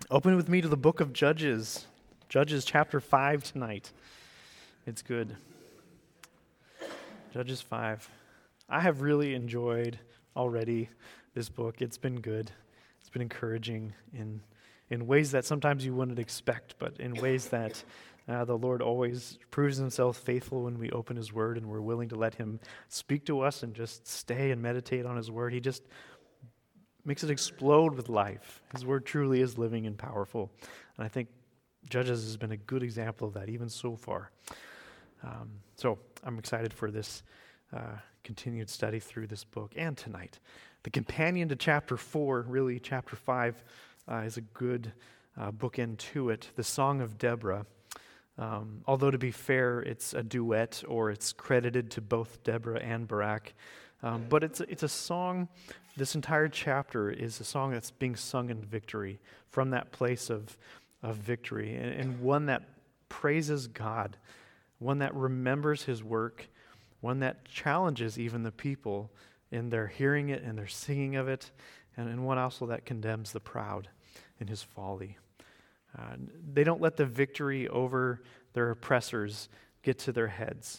Open with me to the book of Judges. Judges chapter 5 tonight. It's good. Judges 5. I have really enjoyed already this book. It's been good. It's been encouraging in ways that sometimes you wouldn't expect, but in ways that the Lord always proves himself faithful when we open his word and we're willing to let him speak to us and just stay and meditate on his word. He just makes it explode with life. His word truly is living and powerful. And I think Judges has been a good example of that, even so far. So I'm excited for this continued study through this book and tonight. The companion to chapter 4, really chapter 5, is a good bookend to it. The Song of Deborah. Although to be fair, it's a duet, or it's credited to both Deborah and Barak. But it's a song. This entire chapter is a song that's being sung in victory, from that place of victory, and one that praises God, one that remembers his work, one that challenges even the people in their hearing it and their singing of it, and one also that condemns the proud in his folly. They don't let the victory over their oppressors get to their heads.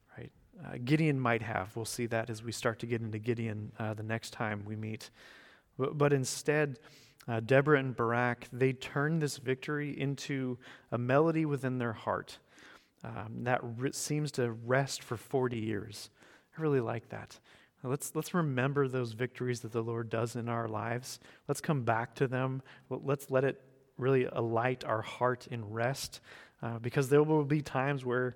Gideon might have. We'll see that as we start to get into Gideon the next time we meet. But instead, Deborah and Barak, they turn this victory into a melody within their heart that seems to rest for 40 years. I really like that. Let's remember those victories that the Lord does in our lives. Let's come back to them. Let's let it really alight our heart in rest, because there will be times where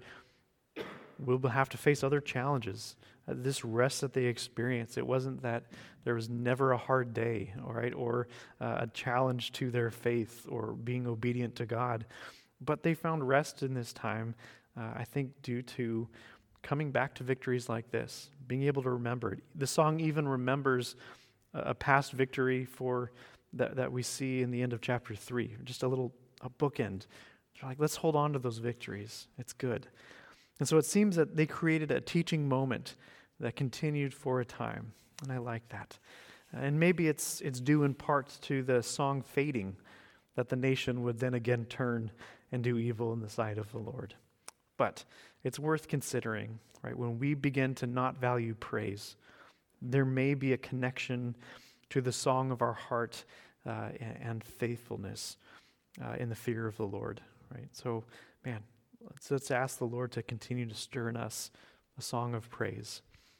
we'll have to face other challenges. This rest that they experience, it wasn't that there was never a hard day, all right, or a challenge to their faith or being obedient to God. But they found rest in this time, I think, due to coming back to victories like this, being able to remember it. The song even remembers a past victory that we see in the end of chapter 3, just a bookend. They're like, let's hold on to those victories. It's good. And so it seems that they created a teaching moment that continued for a time, and I like that. And maybe it's due in part to the song fading, that the nation would then again turn and do evil in the sight of the Lord. But it's worth considering, right? When we begin to not value praise, there may be a connection to the song of our heart and faithfulness in the fear of the Lord, right? So, man, let's ask the Lord to continue to stir in us a song of praise.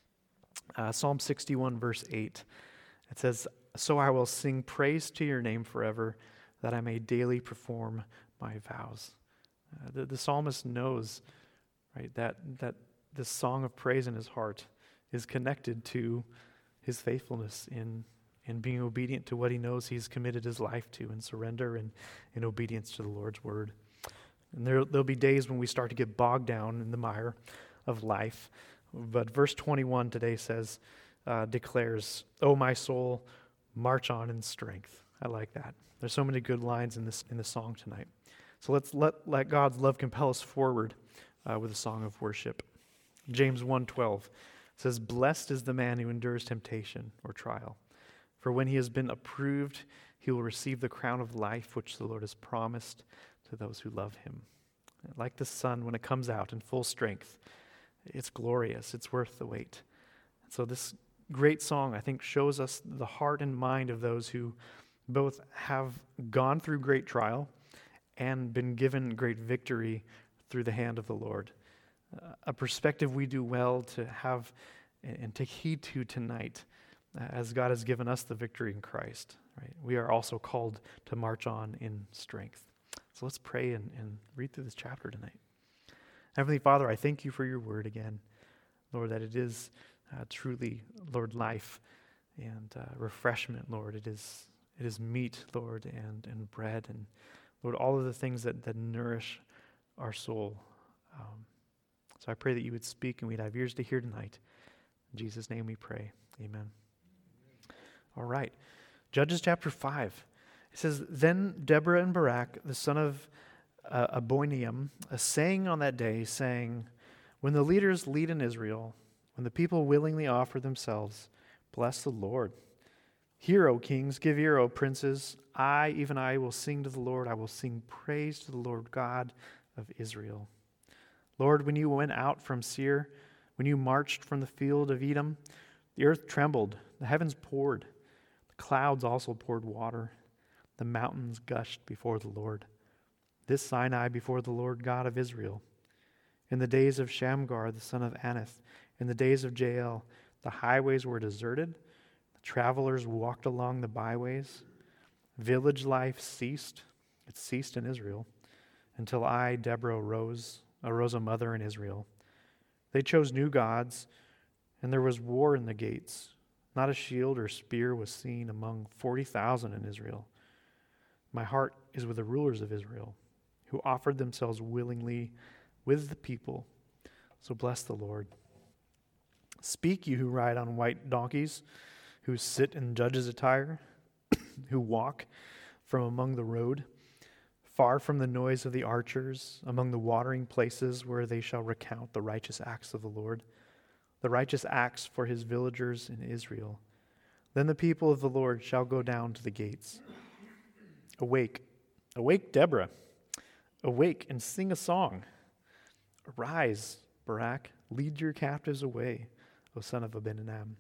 Psalm 61, verse 8, it says, "So I will sing praise to your name forever, that I may daily perform my vows." The psalmist knows, right, that this song of praise in his heart is connected to his faithfulness in being obedient to what he knows he's committed his life to, and surrender and in obedience to the Lord's word. And there'll be days when we start to get bogged down in the mire of life. But verse 21 today declares, "O my soul, march on in strength." I like that. There's so many good lines in the song tonight. So let's let God's love compel us forward with a song of worship. James 1:12 says, "Blessed is the man who endures temptation or trial. For when he has been approved, he will receive the crown of life which the Lord has promised to those who love him." Like the sun when it comes out in full strength, it's glorious. It's worth the wait. So this great song, I think, shows us the heart and mind of those who both have gone through great trial and been given great victory through the hand of the Lord. A perspective we do well to have and take heed to tonight, as God has given us the victory in Christ. Right? We are also called to march on in strength. So let's pray and read through this chapter tonight. Heavenly Father, I thank you for your word again, Lord, that it is truly, Lord, life and refreshment, Lord. It is meat, Lord, and bread, and Lord, all of the things that nourish our soul. So I pray that you would speak and we'd have ears to hear tonight. In Jesus' name we pray. Amen. All right. Judges chapter 5. It says, "Then Deborah and Barak, the son of Abinoam, sang on that day, saying, when the leaders lead in Israel, when the people willingly offer themselves, bless the Lord. Hear, O kings, give ear, O princes. I, even I, will sing to the Lord. I will sing praise to the Lord God of Israel. Lord, when you went out from Seir, when you marched from the field of Edom, the earth trembled, the heavens poured, the clouds also poured water, the mountains gushed before the Lord. This Sinai before the Lord God of Israel. In the days of Shamgar, the son of Anath, in the days of Jael, the highways were deserted, the travelers walked along the byways. Village life ceased, it ceased in Israel, until I, Deborah, arose a mother in Israel. They chose new gods, and there was war in the gates. Not a shield or spear was seen among 40,000 in Israel. My heart is with the rulers of Israel, who offered themselves willingly with the people. So bless the Lord. Speak, you who ride on white donkeys, who sit in judges' attire, who walk from among the road, far from the noise of the archers, among the watering places where they shall recount the righteous acts of the Lord, the righteous acts for his villagers in Israel. Then the people of the Lord shall go down to the gates. Awake, awake, Deborah. Awake and sing a song. Arise, Barak, lead your captives away, O son of Abinadab.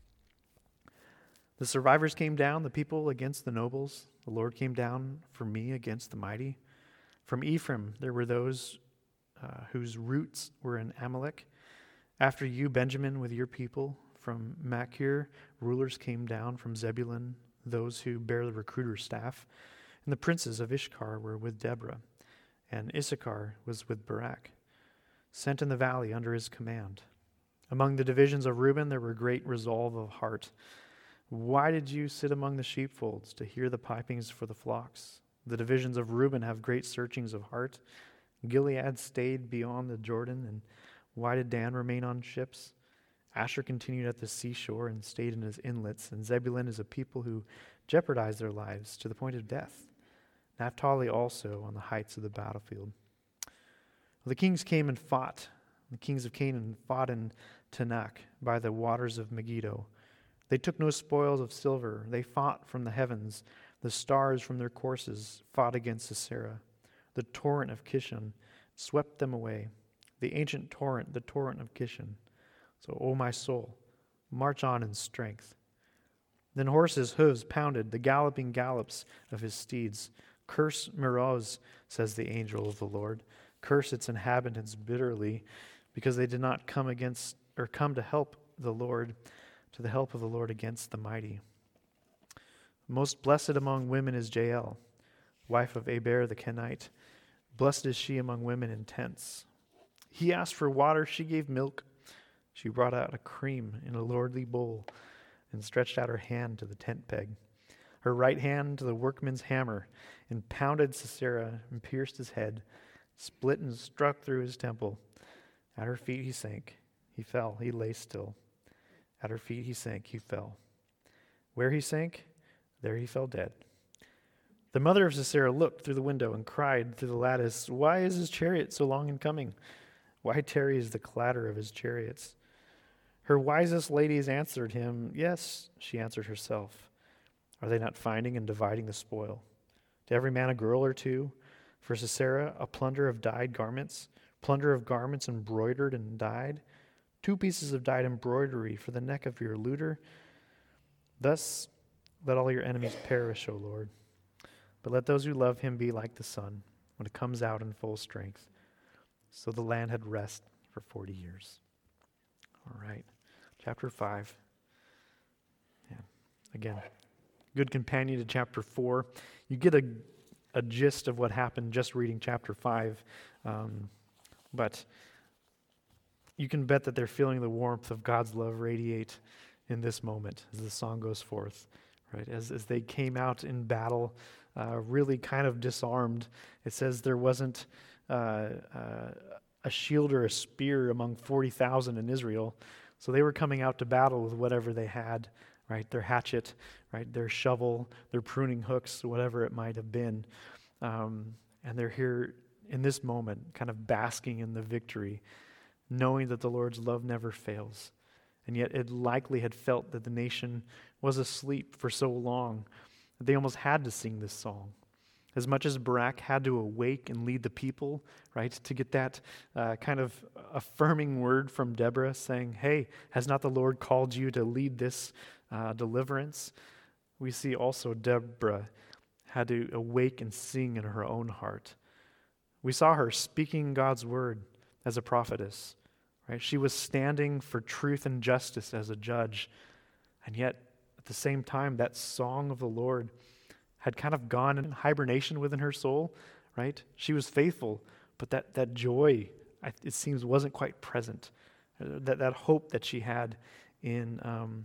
The survivors came down, the people against the nobles. The Lord came down for me against the mighty. From Ephraim there were those whose roots were in Amalek. After you, Benjamin, with your people. From Machir, rulers came down. From Zebulun, those who bear the recruiter's staff. And the princes of Ishkar were with Deborah, and Issachar was with Barak, sent in the valley under his command. Among the divisions of Reuben there were great resolve of heart. Why did you sit among the sheepfolds to hear the pipings for the flocks? The divisions of Reuben have great searchings of heart. Gilead stayed beyond the Jordan, and why did Dan remain on ships? Asher continued at the seashore and stayed in his inlets, and Zebulun is a people who jeopardized their lives to the point of death. Naphtali also on the heights of the battlefield. The kings came and fought. The kings of Canaan fought in Tanakh by the waters of Megiddo. They took no spoils of silver. They fought from the heavens. The stars from their courses fought against Sisera. The torrent of Kishon swept them away. The ancient torrent, the torrent of Kishon. So, O my soul, march on in strength. Then horses' hooves pounded, the galloping gallops of his steeds. Curse Meroz, says the angel of the Lord. Curse its inhabitants bitterly, because they did not come to help the Lord, to the help of the Lord against the mighty. Most blessed among women is Jael, wife of Aber the Kenite. Blessed is she among women in tents. He asked for water, she gave milk. She brought out a cream in a lordly bowl and stretched out her hand to the tent peg, her right hand to the workman's hammer, and pounded Sisera and pierced his head, split and struck through his temple. At her feet he sank. He fell. He lay still. At her feet he sank. He fell. Where he sank, there he fell dead. The mother of Sisera looked through the window and cried through the lattice, "Why is his chariot so long in coming? Why tarries the clatter of his chariots?" Her wisest ladies answered him, "Yes," she answered herself. "Are they not finding and dividing the spoil? To every man a girl or two? For Sisera, a plunder of dyed garments, plunder of garments embroidered and dyed, 2 pieces of dyed embroidery for the neck of your looter. Thus let all your enemies perish, O Lord. But let those who love him be like the sun when it comes out in full strength." So the land had rest for 40 years. All right, chapter 5. Yeah. Again, good companion to chapter 4. You get a gist of what happened just reading chapter 5. But you can bet that they're feeling the warmth of God's love radiate in this moment as the song goes forth, right? As they came out in battle, really kind of disarmed. It says there wasn't a shield or a spear among 40,000 in Israel. So they were coming out to battle with whatever they had, right? Their hatchet, right? Their shovel, their pruning hooks, whatever it might have been. And they're here in this moment, kind of basking in the victory, knowing that the Lord's love never fails. and yet it likely had felt that the nation was asleep for so long that they almost had to sing this song. As much as Barak had to awake and lead the people, right, to get that kind of affirming word from Deborah saying, hey, has not the Lord called you to lead this deliverance? We see also Deborah had to awake and sing in her own heart. We saw her speaking God's word as a prophetess, right? She was standing for truth and justice as a judge, and yet at the same time, that song of the Lord had kind of gone in hibernation within her soul, right? She was faithful, but that joy, it seems, wasn't quite present. That hope that she had in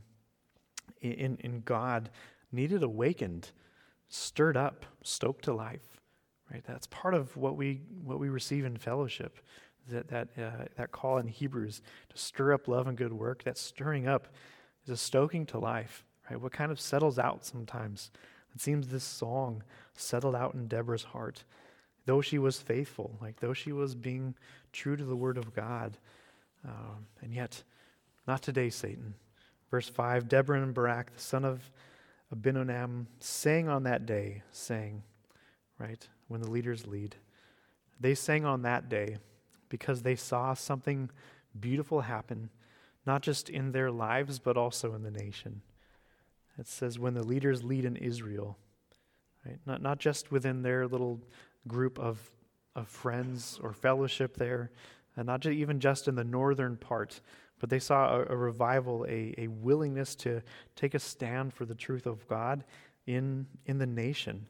God needed awakened, stirred up, stoked to life, right? That's part of what we receive in fellowship. That call in Hebrews to stir up love and good work. That stirring up is a stoking to life, right? What kind of settles out sometimes. It seems this song settled out in Deborah's heart. Though she was faithful, though she was being true to the word of God, and yet, not today, Satan. Verse 5, Deborah and Barak, the son of Abinadab, sang on that day, right, when the leaders lead. They sang on that day because they saw something beautiful happen, not just in their lives, but also in the nation. It says when the leaders lead in Israel, right? Not just within their little group of friends or fellowship there, and not even just in the northern part, but they saw a revival, a willingness to take a stand for the truth of God in the nation,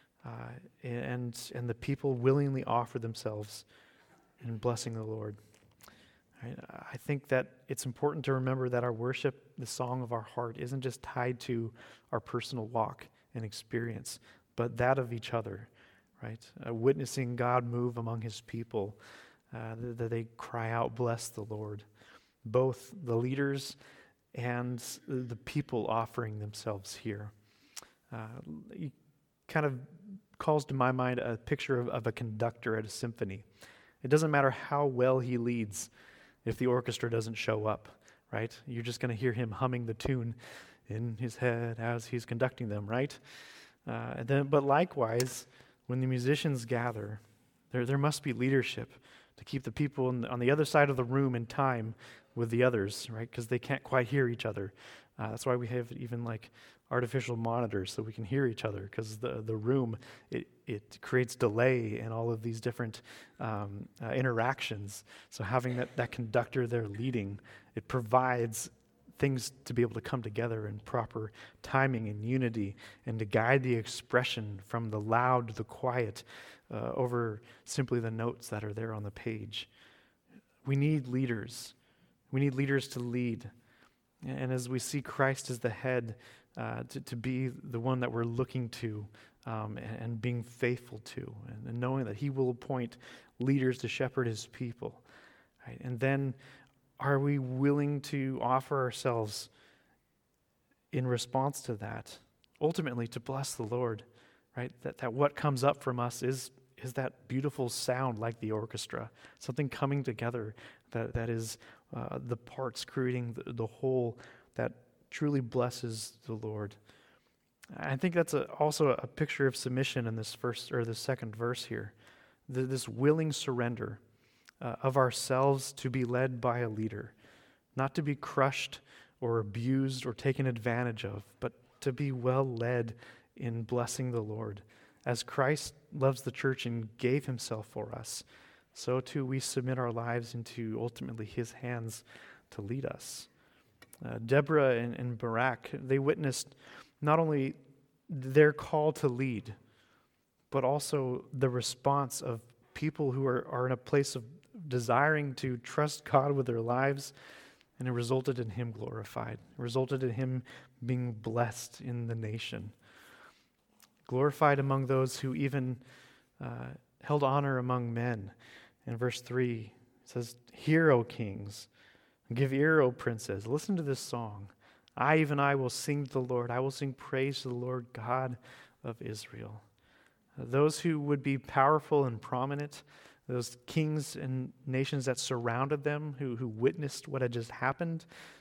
and the people willingly offer themselves in blessing the Lord. I think that it's important to remember that our worship, the song of our heart, isn't just tied to our personal walk and experience, but that of each other, right? Witnessing God move among his people, that they cry out, bless the Lord. Both the leaders and the people offering themselves here. It kind of calls to my mind a picture of a conductor at a symphony. It doesn't matter how well he leads if the orchestra doesn't show up, right? You're just going to hear him humming the tune in his head as he's conducting them, right? But likewise, when the musicians gather, there must be leadership to keep the people on the other side of the room in time with the others, right? Because they can't quite hear each other. That's why we have even artificial monitors so we can hear each other, because the room, it creates delay and all of these different interactions. So having that conductor there leading, it provides things to be able to come together in proper timing and unity, and to guide the expression from the loud to the quiet over simply the notes that are there on the page. We need leaders. We need leaders to lead. And as we see Christ as the head, to be the one that we're looking to and being faithful to, and knowing that he will appoint leaders to shepherd his people. Right? And then are we willing to offer ourselves in response to that, ultimately to bless the Lord, right? That what comes up from us is that beautiful sound like the orchestra, something coming together that is the parts creating the whole that truly blesses the Lord. I think that's also a picture of submission in this first or the second verse here. This willing surrender of ourselves to be led by a leader, not to be crushed or abused or taken advantage of, but to be well led in blessing the Lord. As Christ loves the church and gave himself for us, so too we submit our lives into ultimately his hands to lead us. Deborah and Barak, they witnessed not only their call to lead, but also the response of people who are in a place of desiring to trust God with their lives, and it resulted in him glorified. It resulted in him being blessed in the nation. Glorified among those who even held honor among men. In verse 3, it says, "Hear, O kings, and give ear, O princes. Listen to this song. I will sing to the Lord. I will sing praise to the Lord God of Israel." Those who would be powerful and prominent, those kings and nations that surrounded them, who witnessed what had just happened,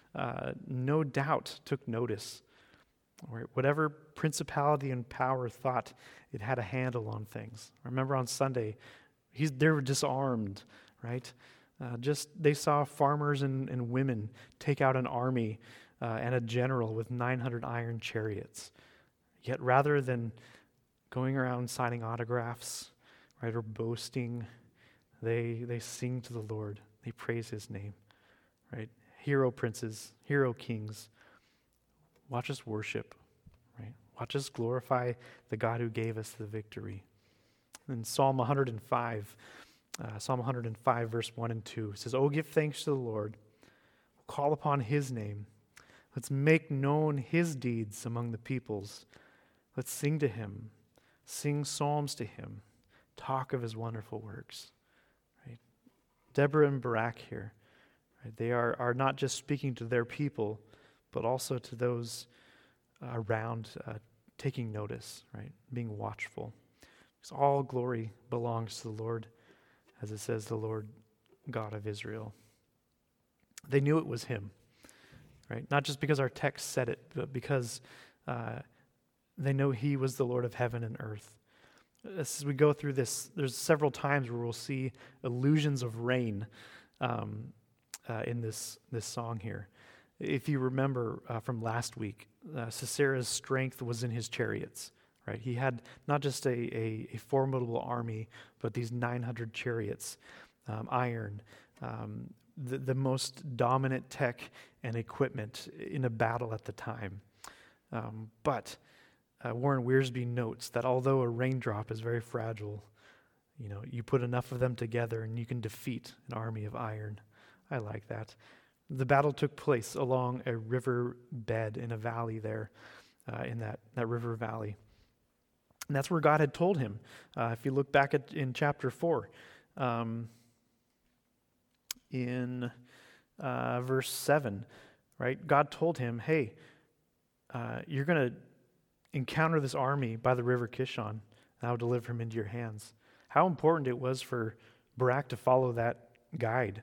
no doubt took notice. Or whatever principality and power thought it had a handle on things. Remember on Sunday, they were disarmed, right? They saw farmers and women take out an army and a general with 900 iron chariots. Yet rather than going around signing autographs, right, or boasting, they sing to the Lord. They praise his name, right? Hero princes, hero kings. Watch us worship, right? Watch us glorify the God who gave us the victory. In Psalm 105, verse 1 and 2, it says, "Oh, give thanks to the Lord. Call upon his name. Let's make known his deeds among the peoples. Let's sing to him. Sing psalms to him. Talk of his wonderful works." Right? Deborah and Barak here, right? They are not just speaking to their people, but also to those around, taking notice, right? Being watchful. Because all glory belongs to the Lord, as it says, the Lord God of Israel. They knew it was him, right? Not just because our text said it, but because they know he was the Lord of heaven and earth. As we go through this, there's several times where we'll see allusions of rain in this song here. If you remember from last week, Sisera's strength was in his chariots. Right? He had not just a formidable army, but these 900 chariots, iron, the most dominant tech and equipment in a battle at the time. But Warren Wiersbe notes that although a raindrop is very fragile, you put enough of them together and you can defeat an army of iron. I like that. The battle took place along a river bed in a valley there, in that river valley. And that's where God had told him. If you look back in chapter 4, in verse 7, right? God told him, hey, you're going to encounter this army by the river Kishon, and I'll deliver him into your hands. How important it was for Barak to follow that guide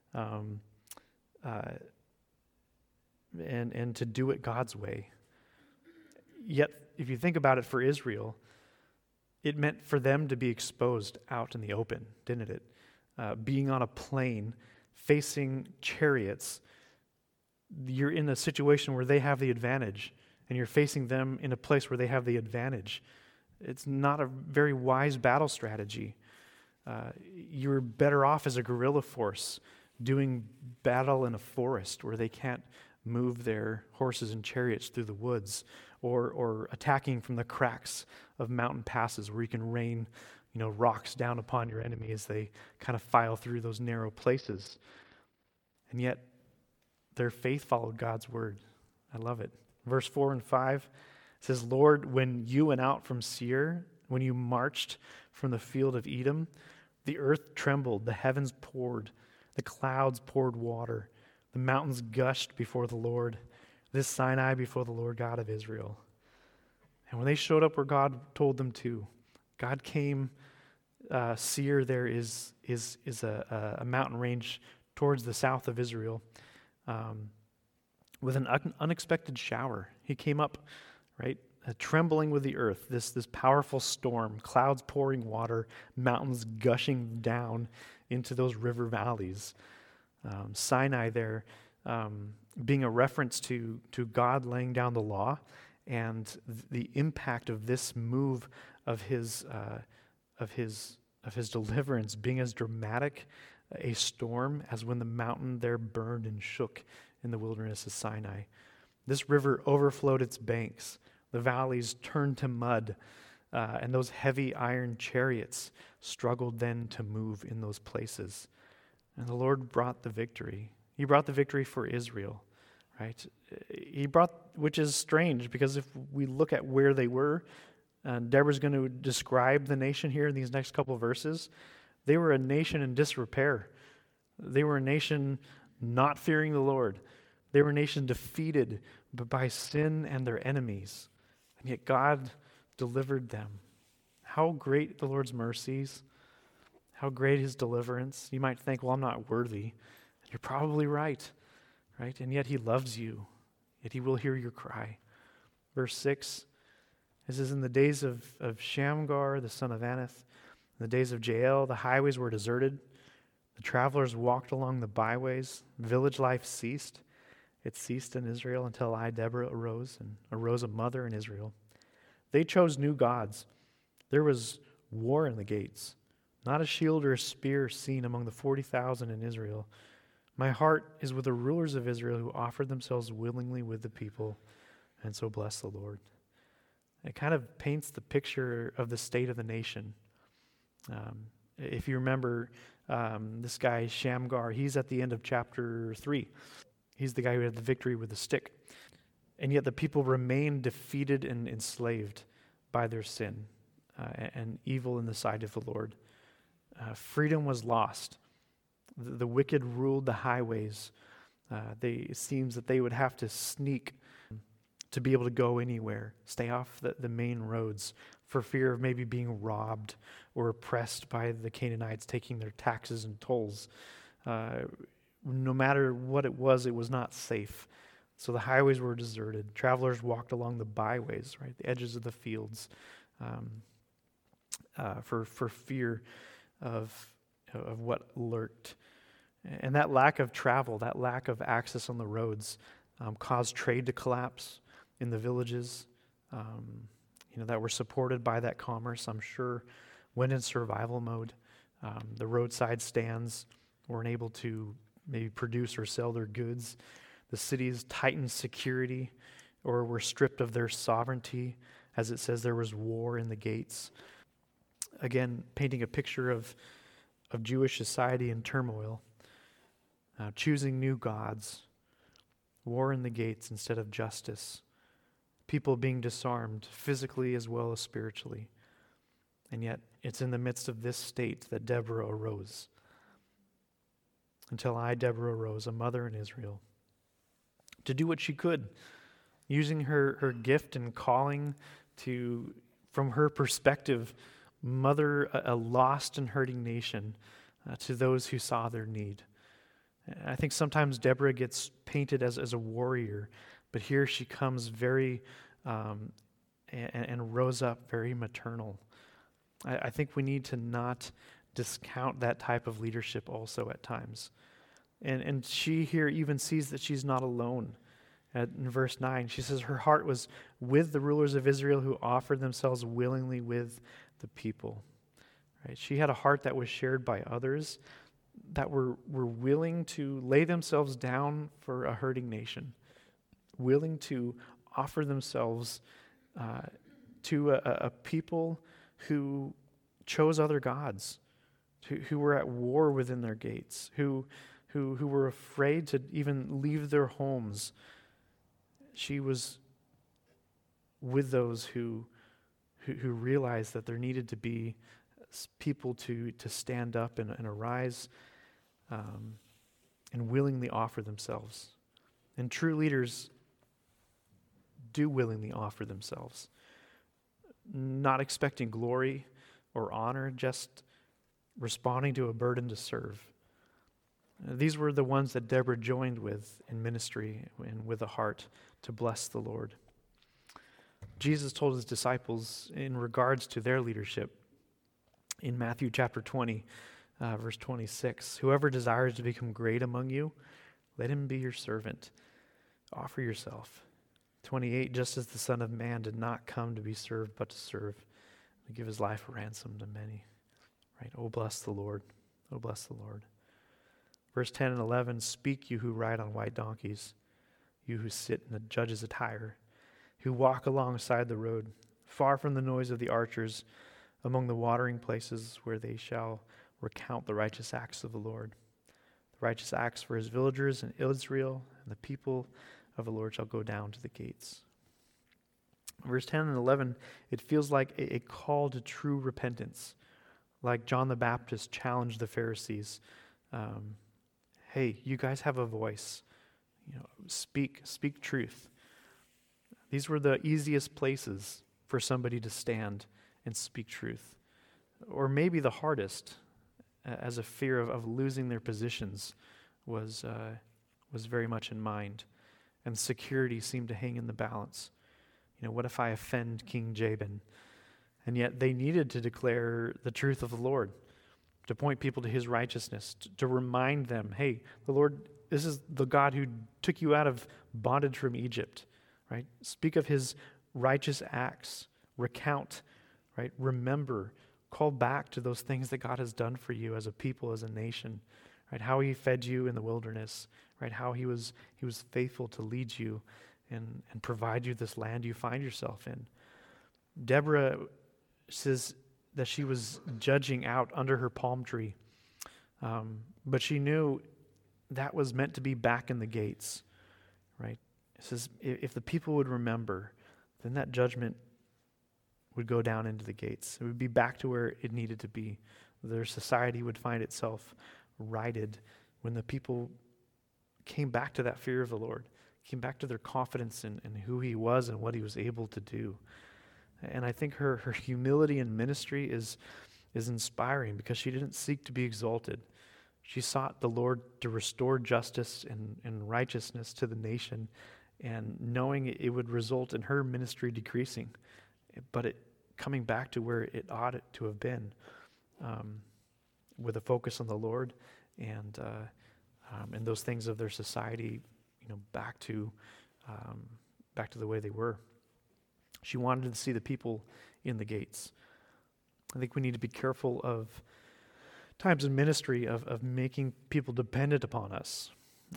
and to do it God's way. Yet, if you think about it, for Israel, it meant for them to be exposed out in the open, didn't it? Being on a plain, facing chariots, you're in a situation where they have the advantage, and you're facing them in a place where they have the advantage. It's not a very wise battle strategy. You're better off as a guerrilla force doing battle in a forest where they can't move their horses and chariots through the woods, or attacking from the cracks of mountain passes where you can rain, rocks down upon your enemy as they kind of file through those narrow places. And yet, their faith followed God's word. I love it. Verse 4 and 5 says, "Lord, when you went out from Seir, when you marched from the field of Edom, the earth trembled, the heavens poured, the clouds poured water, the mountains gushed before the Lord, this Sinai before the Lord God of Israel." And when they showed up where God told them to, God came. Seir there is a mountain range towards the south of Israel, with an unexpected shower. He came up, right, trembling with the earth, this powerful storm, clouds pouring water, mountains gushing down into those river valleys. Sinai there being a reference to God laying down the law, and the impact of this move of his deliverance being as dramatic a storm as when the mountain there burned and shook in the wilderness of Sinai. This river overflowed its banks. The valleys turned to mud, and those heavy iron chariots struggled then to move in those places. And the Lord brought the victory. He brought the victory for Israel, right? Which is strange, because if we look at where they were, Deborah's going to describe the nation here in these next couple of verses. They were a nation in disrepair. They were a nation not fearing the Lord. They were a nation defeated by sin and their enemies. And yet God delivered them. How great the Lord's mercies. How great his deliverance. You might think, well, I'm not worthy. And you're probably right. right? And yet he loves you, yet he will hear your cry. Verse 6, it says, in the days of Shamgar, the son of Anath, in the days of Jael, the highways were deserted. The travelers walked along the byways. Village life ceased. It ceased in Israel until I, Deborah, arose, and arose a mother in Israel. They chose new gods. There was war in the gates. Not a shield or a spear seen among the 40,000 in Israel. My heart is with the rulers of Israel who offered themselves willingly with the people, and so bless the Lord. It kind of paints the picture of the state of the nation. If you remember, this guy Shamgar, he's at the end of chapter 3. He's the guy who had the victory with the stick. And yet the people remain defeated and enslaved by their sin and evil in the sight of the Lord. Freedom was lost. The wicked ruled the highways. It seems that they would have to sneak to be able to go anywhere, stay off the main roads for fear of maybe being robbed or oppressed by the Canaanites taking their taxes and tolls. No matter what it was not safe. So the highways were deserted. Travelers walked along the byways, right, the edges of the fields, for fear of what lurked. And that lack of travel, that lack of access on the roads, caused trade to collapse in the villages, that were supported by that commerce, I'm sure, went in survival mode. The roadside stands weren't able to maybe produce or sell their goods. The cities tightened security or were stripped of their sovereignty. As it says, there was war in the gates. Again, painting a picture of Jewish society in turmoil, choosing new gods, war in the gates instead of justice, people being disarmed physically as well as spiritually. And yet, it's in the midst of this state that Deborah arose. Until I, Deborah, arose, a mother in Israel, to do what she could, using her gift and calling to, from her perspective, mother a lost and hurting nation to those who saw their need. I think sometimes Deborah gets painted as a warrior, but here she comes very, and rose up very maternal. I think we need to not discount that type of leadership also at times. And she here even sees that she's not alone. In verse 9, she says her heart was with the rulers of Israel who offered themselves willingly with the people. Right? She had a heart that was shared by others that were willing to lay themselves down for a hurting nation, willing to offer themselves to a people who chose other gods, who were at war within their gates, who were afraid to even leave their homes. She was with those who realized that there needed to be people to stand up and arise and willingly offer themselves. And true leaders do willingly offer themselves, not expecting glory or honor, just responding to a burden to serve. These were the ones that Deborah joined with in ministry and with a heart to bless the Lord. Jesus told his disciples in regards to their leadership in Matthew chapter 20, verse 26, whoever desires to become great among you, let him be your servant. Offer yourself. 28, just as the Son of Man did not come to be served, but to serve, and give his life a ransom to many. Right? Oh, bless the Lord. Oh, bless the Lord. Verse 10 and 11, speak you who ride on white donkeys, you who sit in the judge's attire, who walk alongside the road, far from the noise of the archers, among the watering places where they shall recount the righteous acts of the Lord. The righteous acts for his villagers in Israel, and the people of the Lord shall go down to the gates. Verse 10 and 11, it feels like a call to true repentance, like John the Baptist challenged the Pharisees. Hey, you guys have a voice. Speak truth. These were the easiest places for somebody to stand and speak truth. Or maybe the hardest, as a fear of losing their positions was was very much in mind, and security seemed to hang in the balance. What if I offend King Jabin? And yet they needed to declare the truth of the Lord, to point people to his righteousness, to remind them, hey, the Lord, this is the God who took you out of bondage from Egypt, right? Speak of his righteous acts, recount, right? Remember, call back to those things that God has done for you as a people, as a nation, right? How he fed you in the wilderness, right? How he was faithful to lead you and provide you this land you find yourself in. Deborah says that she was judging out under her palm tree, but she knew that was meant to be back in the gates, right? It says if the people would remember, then that judgment would go down into the gates. It would be back to where it needed to be. Their society would find itself righted when the people came back to that fear of the Lord, came back to their confidence in who he was and what he was able to do. And I think her humility in ministry is inspiring because she didn't seek to be exalted. She sought the Lord to restore justice and righteousness to the nation, and knowing it would result in her ministry decreasing, but it coming back to where it ought to have been, with a focus on the Lord and those things of their society, back to the way they were. She wanted to see the people in the gates. I think we need to be careful of times in ministry of making people dependent upon us,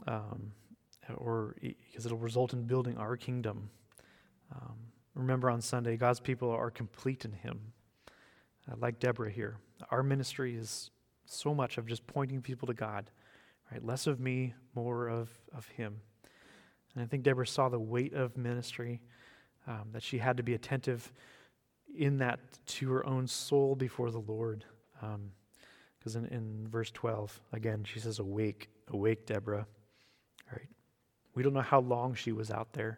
or because it'll result in building our kingdom. Remember on Sunday, God's people are complete in him. Like Deborah here, our ministry is so much of just pointing people to God, right? Less of me, more of him. And I think Deborah saw the weight of ministry, that she had to be attentive in that to her own soul before the Lord. Because in verse 12, again, she says, awake, awake, Deborah. Right? We don't know how long she was out there,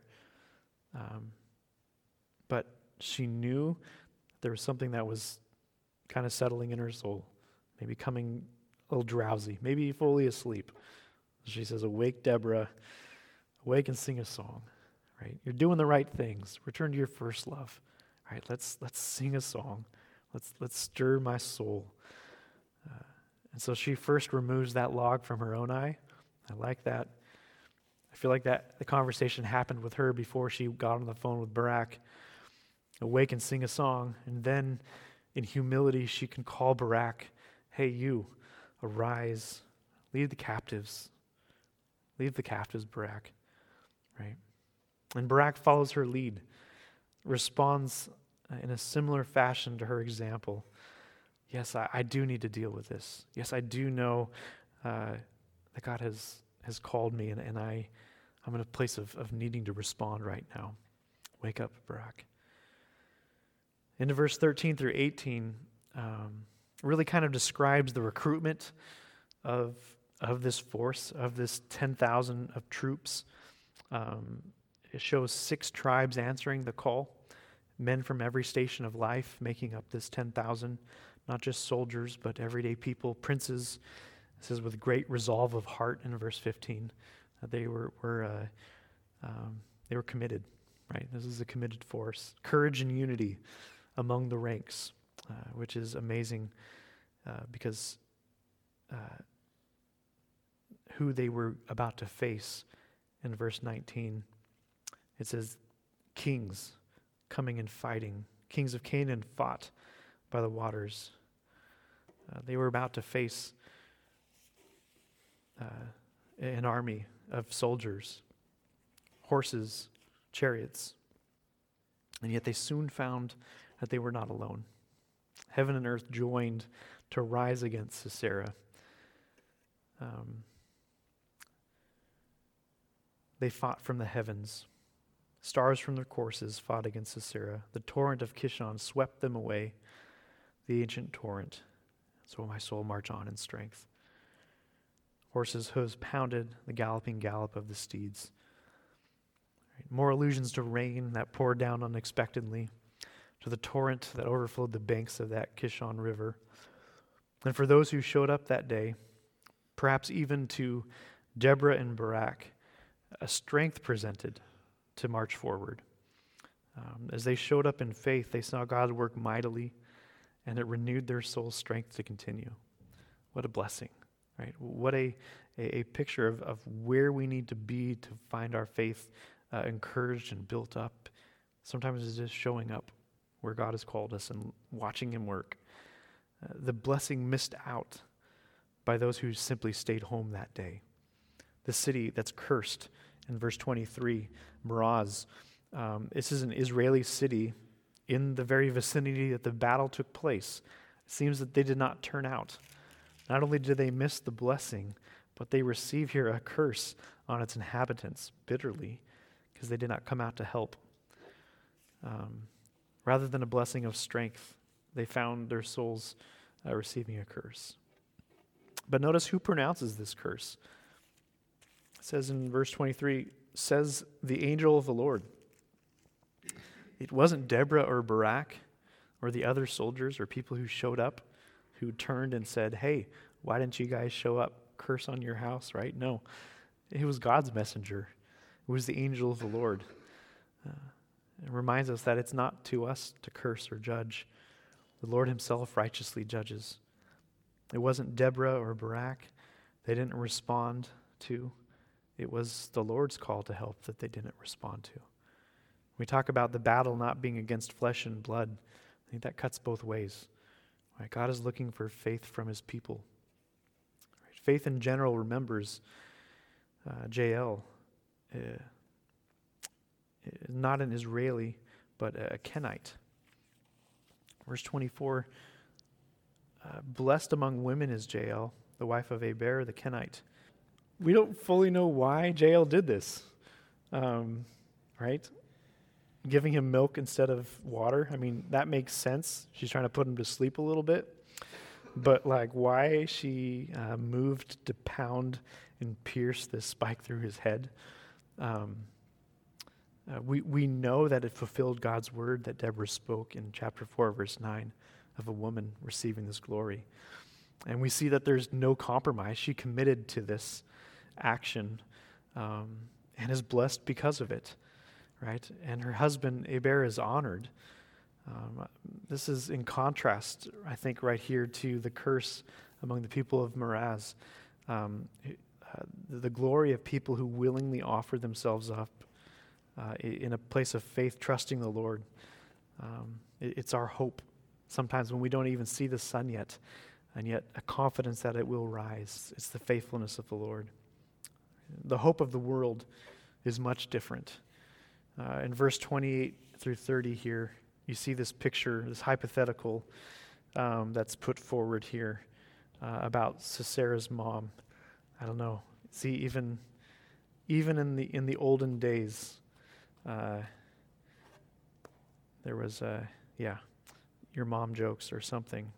but she knew there was something that was kind of settling in her soul, maybe coming a little drowsy, maybe fully asleep. She says, awake, Deborah, awake and sing a song. Right? You're doing the right things. Return to your first love. Right? Let's sing a song. Let's stir my soul. And so she first removes that log from her own eye. I like that. I feel like that the conversation happened with her before she got on the phone with Barak. Awake and sing a song. And then in humility, she can call Barak, hey, you, arise, lead the captives. Leave the captives, Barak. Right? And Barak follows her lead, responds in a similar fashion to her example. Yes, I do need to deal with this. Yes, I do know that God has called me, and I'm in a place of needing to respond right now. Wake up, Barak. Into verse 13 through 18 really kind of describes the recruitment of this force, of this 10,000 of troops. It shows 6 tribes answering the call, men from every station of life making up this 10,000, not just soldiers, but everyday people, princes. It says with great resolve of heart in verse 15. They were committed, right? This is a committed force. Courage and unity among the ranks, which is amazing because who they were about to face in verse 19. It says, kings coming and fighting. Kings of Canaan fought by the waters. They were about to face an army of soldiers, horses, chariots. And yet they soon found that they were not alone. Heaven and earth joined to rise against Sisera. They fought from the heavens. Stars from their courses fought against Sisera. The torrent of Kishon swept them away, the ancient torrent. So my soul march on in strength. Horses' hooves pounded the galloping gallop of the steeds. More allusions to rain that poured down unexpectedly, to the torrent that overflowed the banks of that Kishon River. And for those who showed up that day, perhaps even to Deborah and Barak, a strength presented to march forward. As they showed up in faith, they saw God work mightily, and it renewed their soul's strength to continue. What a blessing, right? What a picture of where we need to be to find our faith encouraged and built up. Sometimes it's just showing up where God has called us and watching him work. The blessing missed out by those who simply stayed home that day. The city that's cursed in verse 23, Meroz. This is an Israeli city in the very vicinity that the battle took place. It seems that they did not turn out. Not only did they miss the blessing, but they receive here a curse on its inhabitants bitterly because they did not come out to help. Rather than a blessing of strength, they found their souls receiving a curse. But notice who pronounces this curse. It says in verse 23, says the angel of the Lord. It wasn't Deborah or Barak or the other soldiers or people who showed up who turned and said, hey, why didn't you guys show up? Curse on your house, right? No, it was God's messenger. It was the angel of the Lord. It reminds us that it's not to us to curse or judge. The Lord himself righteously judges. It wasn't Deborah or Barak they didn't respond to. It was the Lord's call to help that they didn't respond to. We talk about the battle not being against flesh and blood. I think that cuts both ways. Right? God is looking for faith from his people. Right? Faith in general remembers Jael, not an Israeli, but a Kenite. Verse 24, blessed among women is Jael, the wife of Eber the Kenite. We don't fully know why Jael did this, right? Giving him milk instead of water. I mean, that makes sense. She's trying to put him to sleep a little bit. But like why she moved to pound and pierce this spike through his head. We know that it fulfilled God's word that Deborah spoke in chapter 4, verse 9, of a woman receiving this glory. And we see that there's no compromise. She committed to this action and is blessed because of it, right? And her husband, Eber, is honored. This is in contrast, I think, right here to the curse among the people of Meroz. The glory of people who willingly offer themselves up in a place of faith, trusting the Lord. It's our hope sometimes when we don't even see the sun yet, and yet a confidence that it will rise. It's the faithfulness of the Lord. The hope of the world is much different. In verse 28 through 30 here, you see this picture, this hypothetical that's put forward here about Sisera's mom. I don't know. See, even in the olden days, there was your mom jokes or something.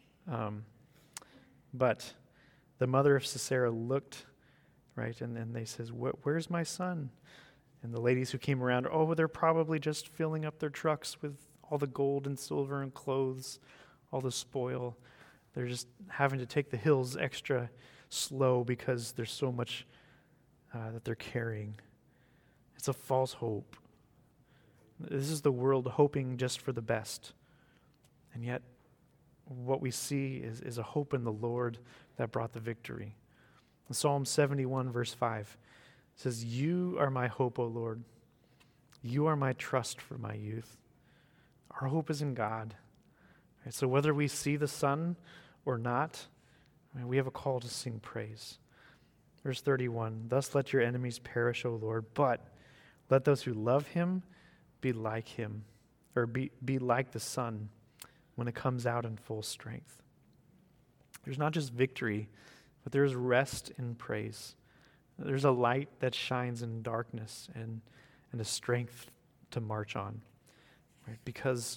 But the mother of Sisera looked, right, and then they says, "Where's my son?" And the ladies who came around, they're probably just filling up their trucks with all the gold and silver and clothes, all the spoil. They're just having to take the hills extra slow because there's so much that they're carrying. It's a false hope. This is the world hoping just for the best. And yet, what we see is a hope in the Lord that brought the victory. In Psalm 71, verse 5, it says, "You are my hope, O Lord. You are my trust for my youth." Our hope is in God. Right? So whether we see the sun or not, we have a call to sing praise. Verse 31, "Thus let your enemies perish, O Lord, but let those who love him be like him," or be like the sun when it comes out in full strength. There's not just victory, but there's rest in praise. There's a light that shines in darkness and a strength to march on. Right? Because,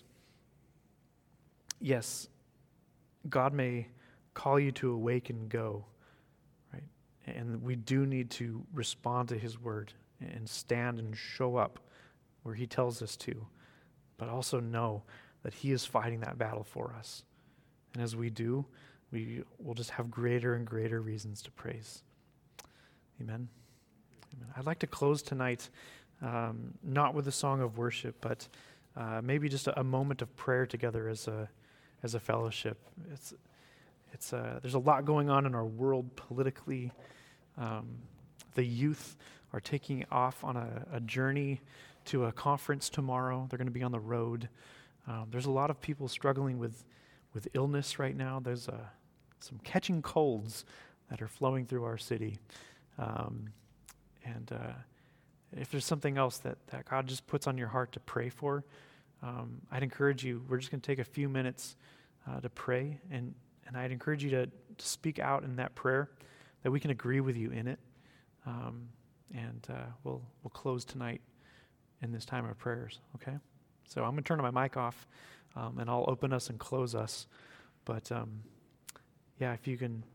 yes, God may call you to awake and go, right? And we do need to respond to his word and stand and show up where he tells us to, but also know that he is fighting that battle for us. And as we do, we will just have greater and greater reasons to praise. Amen. Amen. I'd like to close tonight not with a song of worship, but maybe just a moment of prayer together as a fellowship. There's a lot going on in our world politically. The youth are taking off on a journey to a conference tomorrow. They're going to be on the road. There's a lot of people struggling with illness right now. There's some catching colds that are flowing through our city. And if there's something else that God just puts on your heart to pray for, I'd encourage you, we're just going to take a few minutes to pray, and I'd encourage you to speak out in that prayer, that we can agree with you in it. And we'll close tonight in this time of prayers, okay? So I'm going to turn my mic off, and I'll open us and close us. But if you can,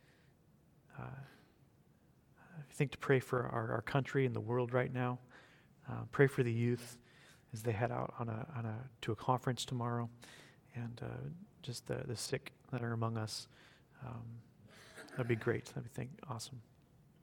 if you think to pray for our country and the world right now, pray for the youth as they head out to a conference tomorrow, and just the sick that are among us. That'd be great. That'd be awesome.